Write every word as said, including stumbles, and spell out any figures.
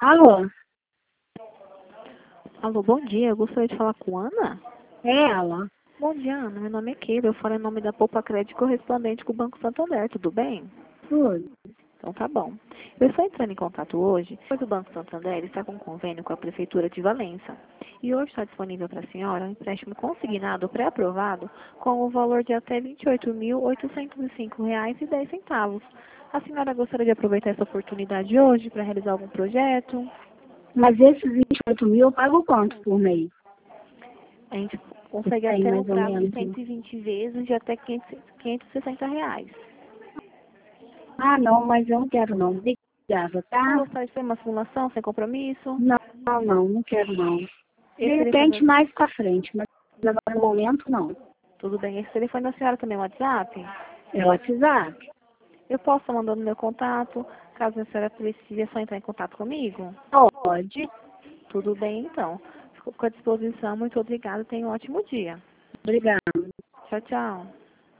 Alô? Alô, bom dia. Eu gostaria de falar com Ana? É ela? Bom dia, Ana. Meu nome é Keila. Eu falo em nome da Poupa Crédito correspondente com o Banco Santander. Tudo bem? Tudo. Então tá bom. Eu estou entrando em contato hoje, pois o Banco Santander está com um convênio com a Prefeitura de Valença. E hoje está disponível para a senhora um empréstimo consignado pré-aprovado com o valor de até vinte e oito mil, oitocentos e cinco reais e dez centavos. A senhora gostaria de aproveitar essa oportunidade hoje para realizar algum projeto? Mas esses vinte e oito mil eu pago quanto por mês? A gente consegue Tem até um mais ou prazo de menos. cento e vinte vezes de até quinhentos, quinhentos e sessenta reais. Ah, não, mas eu não quero não. Obrigada, Não tá? gostaria de fazer uma simulação sem compromisso? Não, não, não, não quero não. De Esse repente telefone, mais pra frente, mas agora no momento não. tudo bem. Esse telefone da senhora também é WhatsApp? É WhatsApp? Eu posso estar mandando meu contato, caso a senhora precise, é só entrar em contato comigo? Pode. Tudo bem, então. Fico à disposição. Muito obrigada. Tenha um ótimo dia. Obrigada. Tchau, tchau.